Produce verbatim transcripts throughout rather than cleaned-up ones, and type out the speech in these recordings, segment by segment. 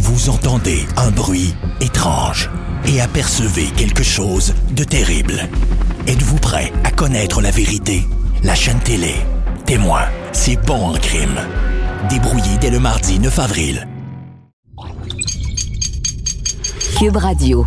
Vous entendez un bruit étrange et apercevez quelque chose de terrible. Êtes-vous prêt à connaître la vérité? La chaîne télé Témoin, c'est bon en crime. Débrouillé dès le mardi neuf avril. Cube Radio.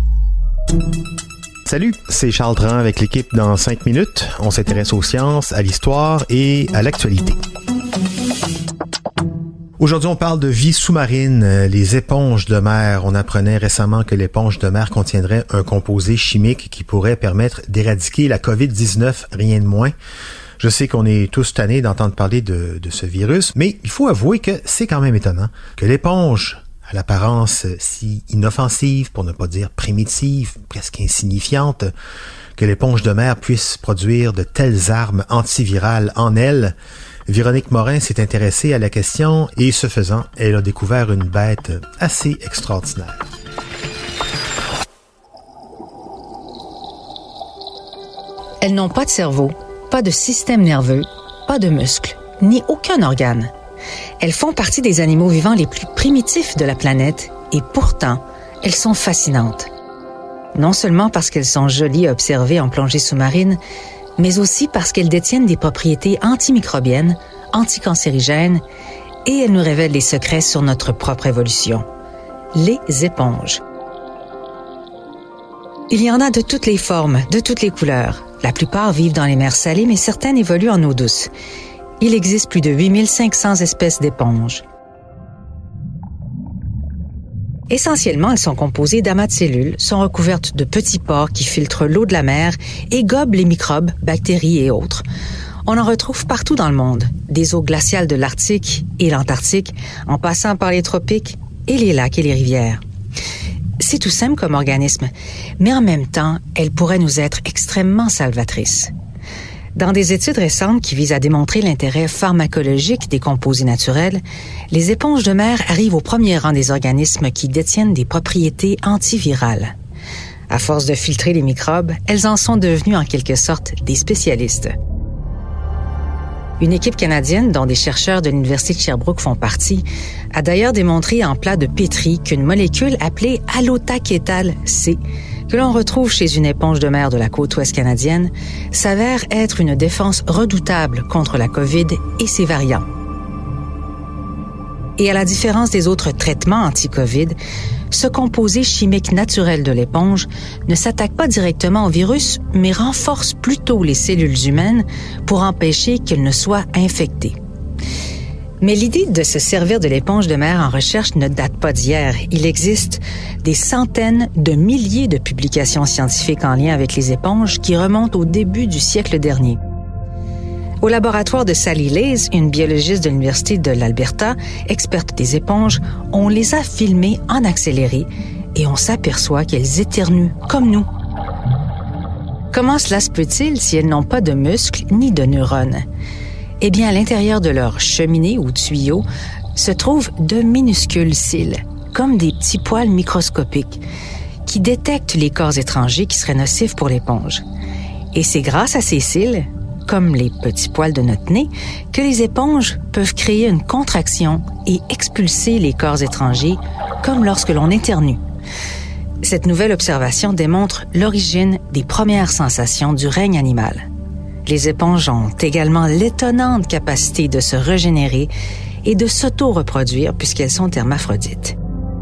Salut, c'est Charles Dran avec l'équipe dans cinq minutes. On s'intéresse aux sciences, à l'histoire et à l'actualité. Aujourd'hui, on parle de vie sous-marine, les éponges de mer. On apprenait récemment que l'éponge de mer contiendrait un composé chimique qui pourrait permettre d'éradiquer la covid dix-neuf, rien de moins. Je sais qu'on est tous tannés d'entendre parler de, de ce virus, mais il faut avouer que c'est quand même étonnant que l'éponge, à l'apparence si inoffensive, pour ne pas dire primitive, presque insignifiante, que l'éponge de mer puisse produire de telles armes antivirales en elle. Véronique Morin s'est intéressée à la question et, ce faisant, elle a découvert une bête assez extraordinaire. Elles n'ont pas de cerveau, pas de système nerveux, pas de muscles, ni aucun organe. Elles font partie des animaux vivants les plus primitifs de la planète et pourtant, elles sont fascinantes. Non seulement parce qu'elles sont jolies à observer en plongée sous-marine, mais aussi parce qu'elles détiennent des propriétés antimicrobiennes, anticancérigènes et elles nous révèlent les secrets sur notre propre évolution. Les éponges. Il y en a de toutes les formes, de toutes les couleurs. La plupart vivent dans les mers salées, mais certaines évoluent en eau douce. Il existe plus de huit mille cinq cents espèces d'éponges. Essentiellement, elles sont composées d'amas de cellules, sont recouvertes de petits pores qui filtrent l'eau de la mer et gobent les microbes, bactéries et autres. On en retrouve partout dans le monde, des eaux glaciales de l'Arctique et l'Antarctique, en passant par les tropiques et les lacs et les rivières. C'est tout simple comme organisme, mais en même temps, elles pourraient nous être extrêmement salvatrices. Dans des études récentes qui visent à démontrer l'intérêt pharmacologique des composés naturels, les éponges de mer arrivent au premier rang des organismes qui détiennent des propriétés antivirales. À force de filtrer les microbes, elles en sont devenues en quelque sorte des spécialistes. Une équipe canadienne, dont des chercheurs de l'Université de Sherbrooke font partie, a d'ailleurs démontré en plat de pétri qu'une molécule appelée halotakétal C, que l'on retrouve chez une éponge de mer de la côte ouest canadienne, s'avère être une défense redoutable contre la COVID et ses variants. Et à la différence des autres traitements anti-COVID, ce composé chimique naturel de l'éponge ne s'attaque pas directement au virus, mais renforce plutôt les cellules humaines pour empêcher qu'elles ne soient infectées. Mais l'idée de se servir de l'éponge de mer en recherche ne date pas d'hier. Il existe des centaines de milliers de publications scientifiques en lien avec les éponges qui remontent au début du siècle dernier. Au laboratoire de Sally Leys, une biologiste de l'Université de l'Alberta, experte des éponges, on les a filmées en accéléré et on s'aperçoit qu'elles éternuent comme nous. Comment cela se peut-il si elles n'ont pas de muscles ni de neurones? Eh bien, à l'intérieur de leur cheminée ou tuyau se trouvent de minuscules cils, comme des petits poils microscopiques, qui détectent les corps étrangers qui seraient nocifs pour l'éponge. Et c'est grâce à ces cils, comme les petits poils de notre nez, que les éponges peuvent créer une contraction et expulser les corps étrangers, comme lorsque l'on éternue. Cette nouvelle observation démontre l'origine des premières sensations du règne animal. Les éponges ont également l'étonnante capacité de se régénérer et de s'auto-reproduire puisqu'elles sont hermaphrodites.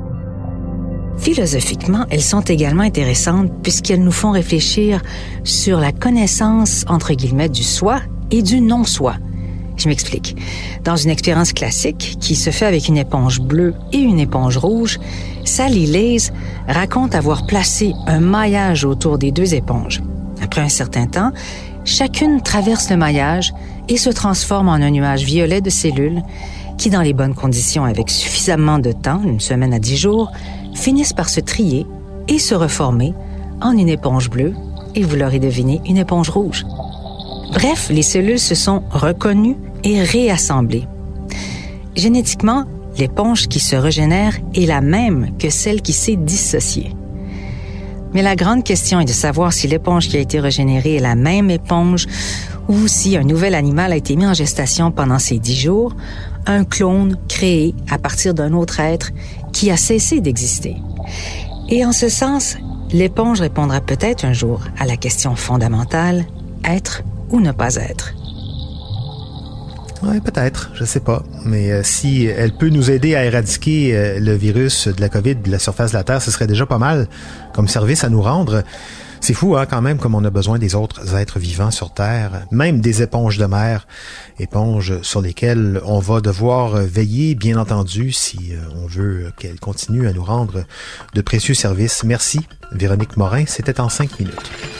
Philosophiquement, elles sont également intéressantes puisqu'elles nous font réfléchir sur la connaissance, entre guillemets, du soi et du non-soi. Je m'explique. Dans une expérience classique qui se fait avec une éponge bleue et une éponge rouge, Sally Leys raconte avoir placé un maillage autour des deux éponges. Après un certain temps, chacune traverse le maillage et se transforme en un nuage violet de cellules qui, dans les bonnes conditions avec suffisamment de temps, une semaine à dix jours, finissent par se trier et se reformer en une éponge bleue et, vous l'aurez deviné, une éponge rouge. Bref, les cellules se sont reconnues et réassemblées. Génétiquement, l'éponge qui se régénère est la même que celle qui s'est dissociée. Mais la grande question est de savoir si l'éponge qui a été régénérée est la même éponge ou si un nouvel animal a été mis en gestation pendant ces dix jours, un clone créé à partir d'un autre être qui a cessé d'exister. Et en ce sens, l'éponge répondra peut-être un jour à la question fondamentale, être ou ne pas être. Oui, peut-être, je sais pas. Mais euh, si elle peut nous aider à éradiquer euh, le virus de la COVID de la surface de la Terre, ce serait déjà pas mal comme service à nous rendre. C'est fou, hein, quand même, comme on a besoin des autres êtres vivants sur Terre, même des éponges de mer, éponges sur lesquelles on va devoir veiller, bien entendu, si euh, on veut qu'elles continuent à nous rendre de précieux services. Merci, Véronique Morin, c'était en cinq minutes.